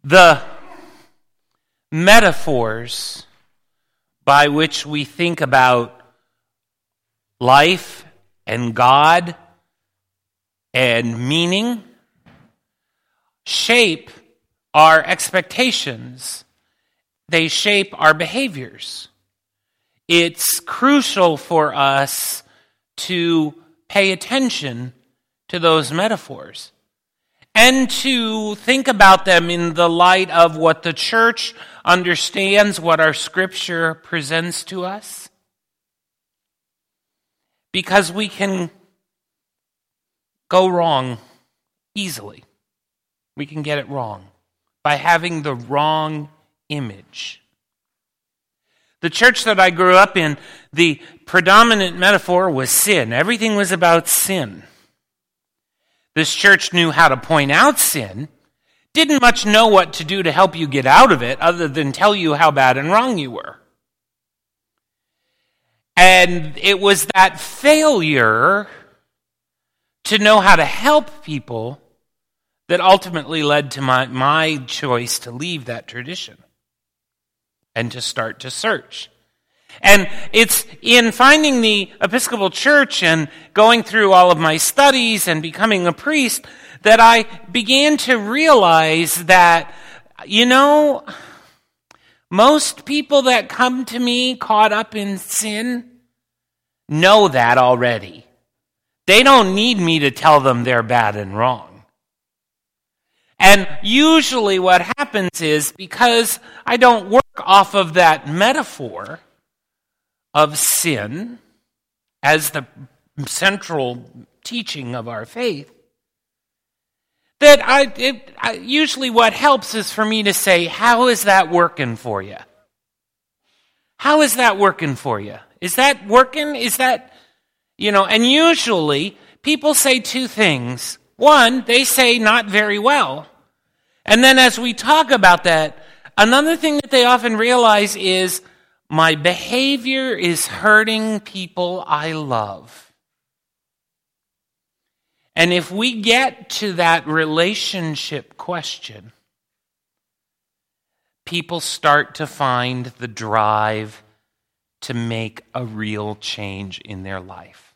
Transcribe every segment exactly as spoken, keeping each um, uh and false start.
The metaphors by which we think about life and God and meaning shape our expectations. They shape our behaviors. It's crucial for us to pay attention to those metaphors and to think about them in the light of what the church understands, what our scripture presents to us. Because we can go wrong easily. We can get it wrong by having the wrong image. The church that I grew up in, the predominant metaphor was sin. Everything was about sin. This church knew how to point out sin, didn't much know what to do to help you get out of it other than tell you how bad and wrong you were. And it was that failure to know how to help people that ultimately led to my, my choice to leave that tradition and to start to search. And it's in finding the Episcopal Church and going through all of my studies and becoming a priest that I began to realize that, you know, most people that come to me caught up in sin know that already. They don't need me to tell them they're bad and wrong. And usually what happens is, because I don't work off of that metaphor of sin as the central teaching of our faith, that I, it, I usually what helps is for me to say, how is that working for you? How is that working for you? Is that working? Is that, you know, and usually people say two things. One, they say not very well. And then as we talk about that, another thing that they often realize is, my behavior is hurting people I love. And if we get to that relationship question, people start to find the drive to make a real change in their life.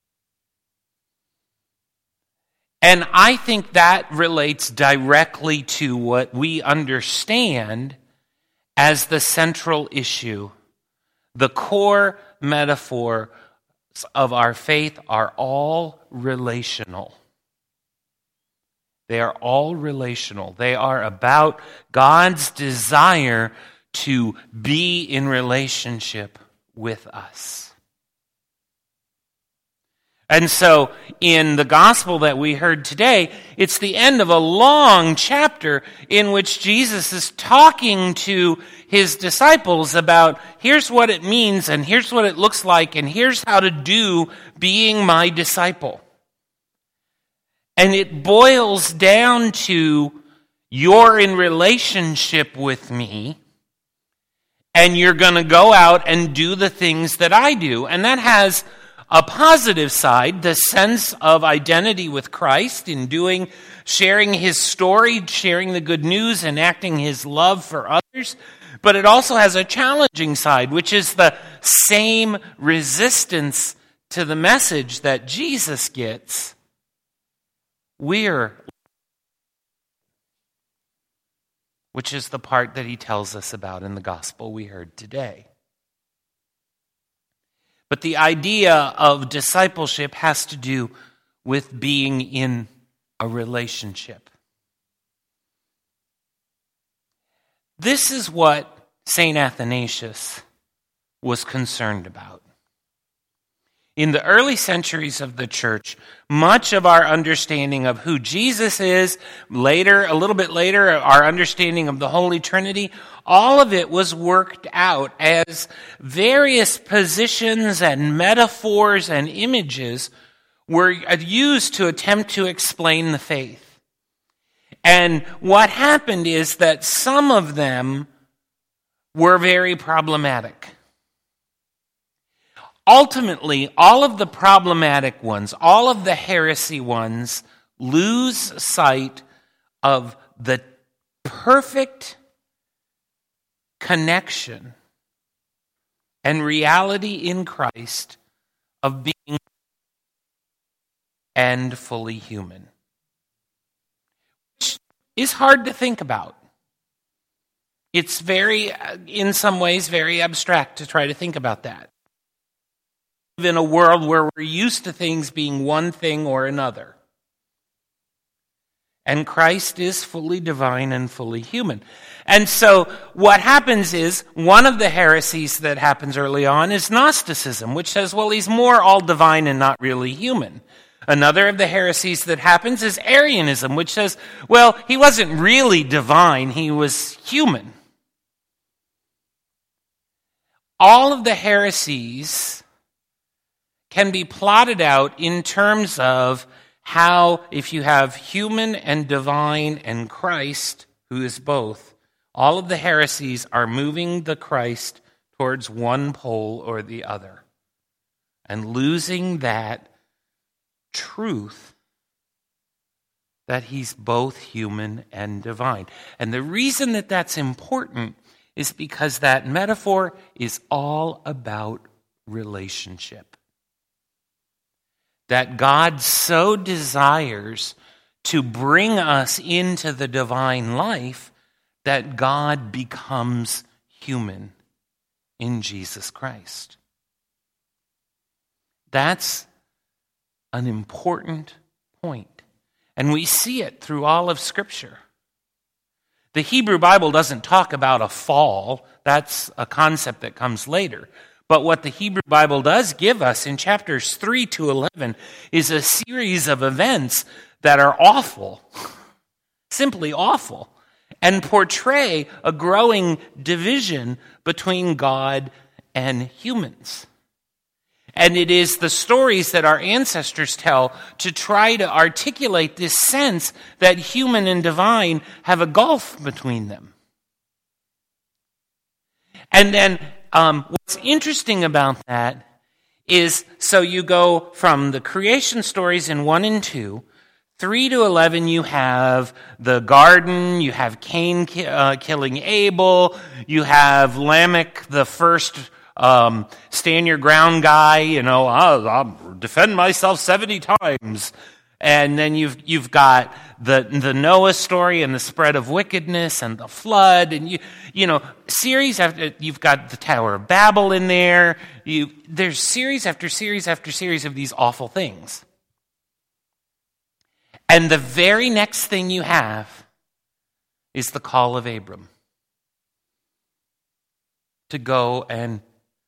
And I think that relates directly to what we understand as the central issue. The core metaphors of our faith are all relational. They are all relational. They are about God's desire to be in relationship with us. And so, in the gospel that we heard today, it's the end of a long chapter in which Jesus is talking to his disciples about, here's what it means, and here's what it looks like, and here's how to do being my disciple. And it boils down to, you're in relationship with me, and you're going to go out and do the things that I do. And that has a positive side, the sense of identity with Christ in doing, sharing his story, sharing the good news, enacting his love for others. But it also has a challenging side, which is the same resistance to the message that Jesus gets. We're, which is the part that he tells us about in the gospel we heard today. But the idea of discipleship has to do with being in a relationship. This is what Saint Athanasius was concerned about. In the early centuries of the church, much of our understanding of who Jesus is, later, a little bit later, our understanding of the Holy Trinity, all of it was worked out as various positions and metaphors and images were used to attempt to explain the faith. And what happened is that some of them were very problematic. Ultimately, all of the problematic ones, all of the heresy ones, lose sight of the perfect connection and reality in Christ of being and fully human, which is hard to think about. It's very, in some ways, very abstract to try to think about that. We live in a world where we're used to things being one thing or another. And Christ is fully divine and fully human. And so what happens is, one of the heresies that happens early on is Gnosticism, which says, well, he's more all divine and not really human. Another of the heresies that happens is Arianism, which says, well, he wasn't really divine, he was human. All of the heresies can be plotted out in terms of how, if you have human and divine and Christ, who is both, all of the heresies are moving the Christ towards one pole or the other and losing that truth that he's both human and divine. And the reason that that's important is because that metaphor is all about relationship. That God so desires to bring us into the divine life that God becomes human in Jesus Christ. That's an important point. And we see it through all of Scripture. The Hebrew Bible doesn't talk about a fall. That's a concept that comes later. But what the Hebrew Bible does give us in chapters three to eleven is a series of events that are awful, simply awful, and portray a growing division between God and humans. And it is the stories that our ancestors tell to try to articulate this sense that human and divine have a gulf between them. And then um, what's interesting about that is, so you go from the creation stories in one and two, three to eleven you have the garden, you have Cain uh, killing Abel, you have Lamech, the first um, stand your ground guy, you know, I'll, I'll defend myself seventy times. And then you've you've got the the Noah story and the spread of wickedness and the flood, and you you know series after you've got the Tower of Babel in there. You there's series after series after series of these awful things, and the very next thing you have is the call of Abram to go and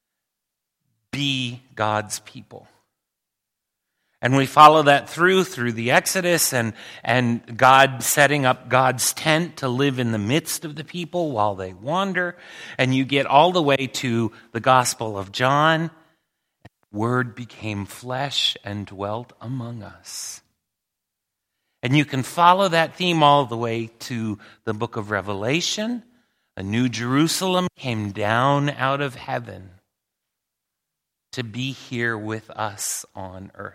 be God's people. And we follow that through, through the Exodus and, and God setting up God's tent to live in the midst of the people while they wander. And you get all the way to the Gospel of John. The Word became flesh and dwelt among us. And you can follow that theme all the way to the book of Revelation. A new Jerusalem came down out of heaven to be here with us on earth.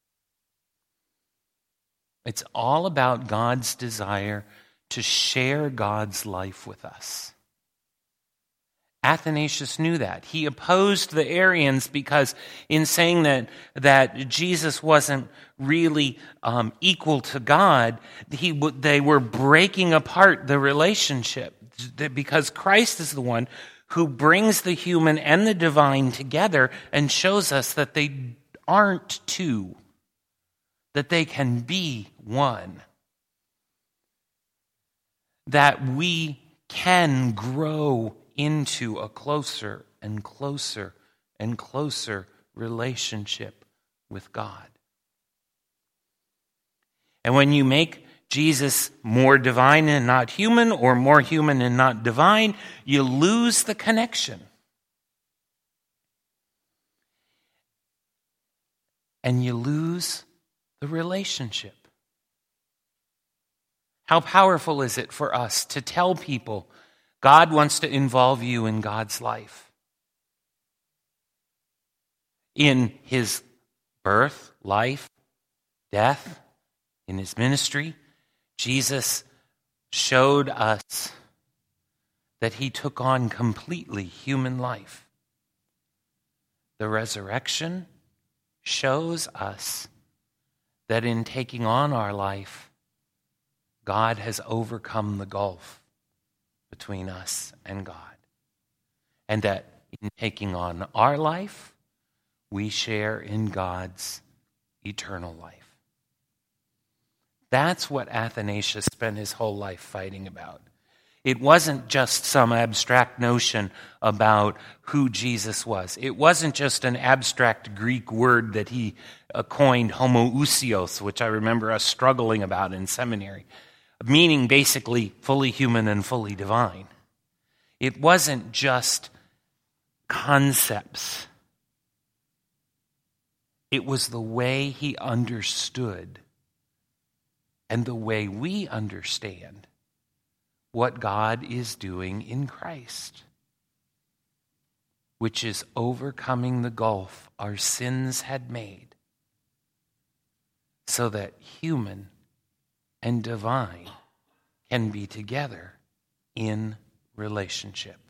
It's all about God's desire to share God's life with us. Athanasius knew that. He opposed the Arians because in saying that, that Jesus wasn't really um, equal to God, he, they were breaking apart the relationship. Because Christ is the one who brings the human and the divine together and shows us that they aren't two, that they can be one, that we can grow into a closer and closer and closer relationship with God. And when you make Jesus more divine and not human, or more human and not divine, you lose the connection. And you lose the relationship. How powerful is it for us to tell people God wants to involve you in God's life? In his birth, life, death, in his ministry, Jesus showed us that he took on completely human life. The resurrection shows us that in taking on our life, God has overcome the gulf between us and God. And that in taking on our life, we share in God's eternal life. That's what Athanasius spent his whole life fighting about. It wasn't just some abstract notion about who Jesus was. It wasn't just an abstract Greek word that he uh, coined, homoousios, which I remember us struggling about in seminary, meaning basically fully human and fully divine. It wasn't just concepts. It was the way he understood and the way we understand what God is doing in Christ, which is overcoming the gulf our sins had made so that human and divine can be together in relationship.